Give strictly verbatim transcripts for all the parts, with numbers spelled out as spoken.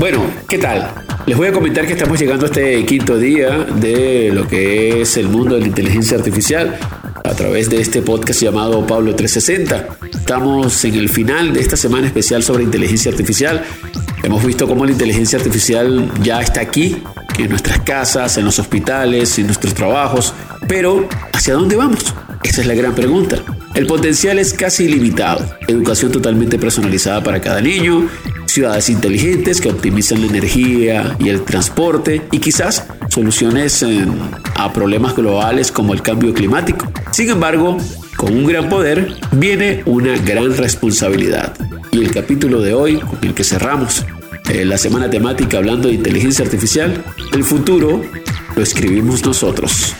Bueno, ¿qué tal? Les voy a comentar que estamos llegando a este quinto día de lo que es el mundo de la inteligencia artificial a través de este podcast llamado Pablo trescientos sesenta. Estamos en el final de esta semana especial sobre inteligencia artificial. Hemos visto cómo la inteligencia artificial ya está aquí, en nuestras casas, en los hospitales, en nuestros trabajos. Pero, ¿hacia dónde vamos? Esa es la gran pregunta. El potencial es casi ilimitado. Educación totalmente personalizada para cada niño, ciudades inteligentes que optimizan la energía y el transporte y quizás soluciones eh, a problemas globales como el cambio climático. Sin embargo, con un gran poder viene una gran responsabilidad. Y el capítulo de hoy, con el que cerramos eh, la semana temática hablando de inteligencia artificial, el futuro lo escribimos nosotros.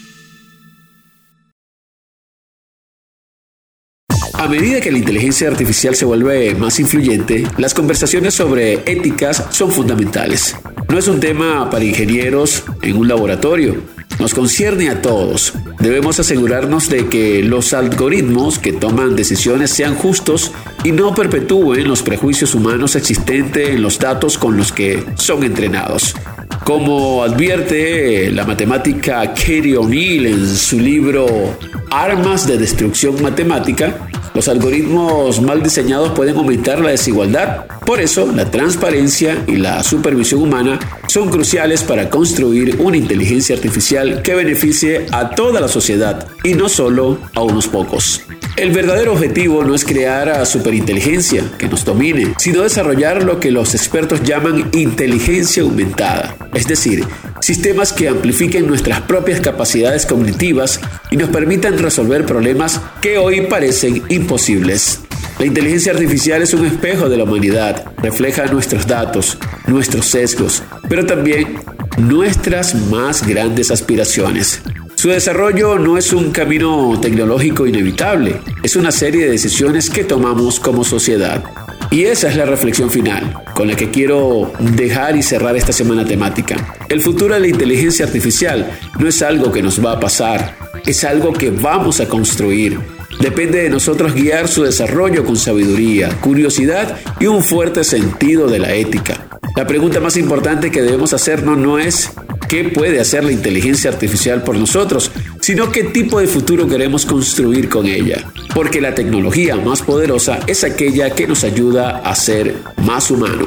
A medida que la inteligencia artificial se vuelve más influyente, las conversaciones sobre éticas son fundamentales. No es un tema para ingenieros en un laboratorio, nos concierne a todos. Debemos asegurarnos de que los algoritmos que toman decisiones sean justos y no perpetúen los prejuicios humanos existentes en los datos con los que son entrenados. Como advierte la matemática Katie O'Neill en su libro Armas de Destrucción Matemática, los algoritmos mal diseñados pueden aumentar la desigualdad. Por eso, la transparencia y la supervisión humana son cruciales para construir una inteligencia artificial que beneficie a toda la sociedad y no solo a unos pocos. El verdadero objetivo no es crear a superinteligencia que nos domine, sino desarrollar lo que los expertos llaman inteligencia aumentada, es decir, sistemas que amplifiquen nuestras propias capacidades cognitivas y nos permitan resolver problemas que hoy parecen imposibles. La inteligencia artificial es un espejo de la humanidad, refleja nuestros datos, nuestros sesgos, pero también nuestras más grandes aspiraciones. Su desarrollo no es un camino tecnológico inevitable, es una serie de decisiones que tomamos como sociedad. Y esa es la reflexión final, con la que quiero dejar y cerrar esta semana temática. El futuro de la inteligencia artificial no es algo que nos va a pasar, es algo que vamos a construir. Depende de nosotros guiar su desarrollo con sabiduría, curiosidad y un fuerte sentido de la ética. La pregunta más importante que debemos hacernos no es ¿qué puede hacer la inteligencia artificial por nosotros?, sino qué tipo de futuro queremos construir con ella. Porque la tecnología más poderosa es aquella que nos ayuda a ser más humanos.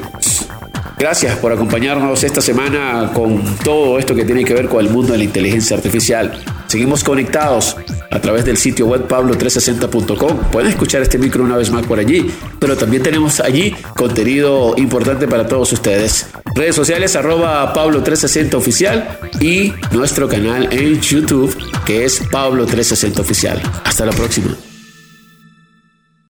Gracias por acompañarnos esta semana con todo esto que tiene que ver con el mundo de la inteligencia artificial. Seguimos conectados a través del sitio web pablo trescientos sesenta punto com. Pueden escuchar este micro una vez más por allí, pero también tenemos allí contenido importante para todos ustedes. Redes sociales arroba Pablo trescientos sesenta oficial y nuestro canal en YouTube que es Pablo trescientos sesenta oficial. Hasta la próxima.